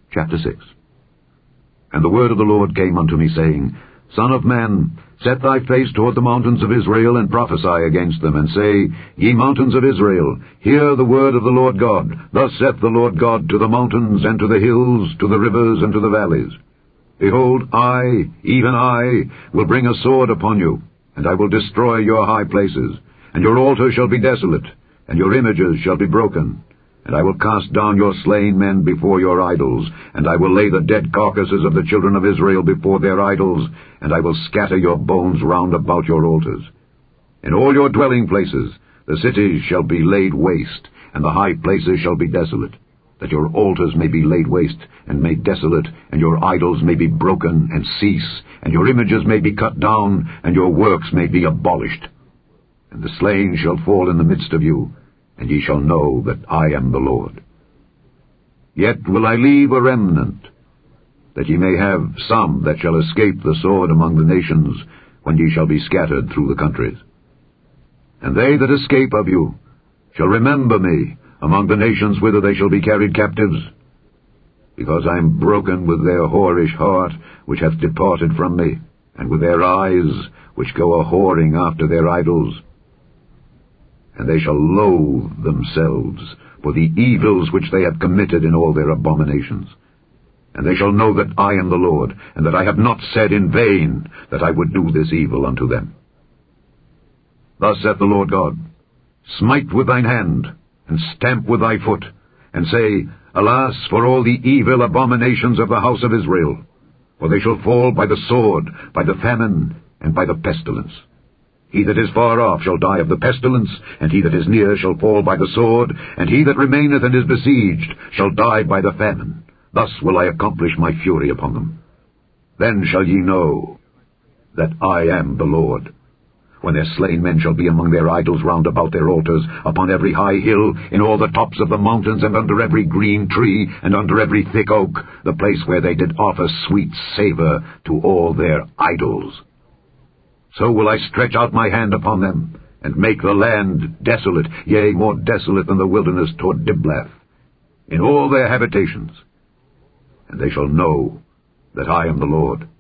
Chapter 6. And the word of the Lord came unto me, saying, Son of man, set thy face toward the mountains of Israel, and prophesy against them, and say, Ye mountains of Israel, hear the word of the Lord God. Thus saith the Lord God to the mountains, and to the hills, to the rivers, and to the valleys. Behold, I, even I, will bring a sword upon you, and I will destroy your high places, and your altars shall be desolate, and your images shall be broken. And I will cast down your slain men before your idols, and I will lay the dead carcasses of the children of Israel before their idols, and I will scatter your bones round about your altars. In all your dwelling places the cities shall be laid waste, and the high places shall be desolate, that your altars may be laid waste and made desolate, and your idols may be broken and cease, and your images may be cut down, and your works may be abolished. And the slain shall fall in the midst of you, and ye shall know that I am the Lord. Yet will I leave a remnant, that ye may have some that shall escape the sword among the nations, when ye shall be scattered through the countries. And they that escape of you shall remember me among the nations whither they shall be carried captives, because I am broken with their whorish heart, which hath departed from me, and with their eyes, which go a-whoring after their idols. And they shall loathe themselves for the evils which they have committed in all their abominations. And they shall know that I am the Lord, and that I have not said in vain that I would do this evil unto them. Thus saith the Lord God, Smite with thine hand, and stamp with thy foot, and say, Alas for all the evil abominations of the house of Israel! For they shall fall by the sword, by the famine, and by the pestilence. He that is far off shall die of the pestilence, and he that is near shall fall by the sword, and he that remaineth and is besieged shall die by the famine. Thus will I accomplish my fury upon them. Then shall ye know that I am the Lord, when their slain men shall be among their idols round about their altars, upon every high hill, in all the tops of the mountains, and under every green tree, and under every thick oak, the place where they did offer sweet savour to all their idols. So will I stretch out my hand upon them, and make the land desolate, yea, more desolate than the wilderness toward Diblath, in all their habitations. And they shall know that I am the Lord.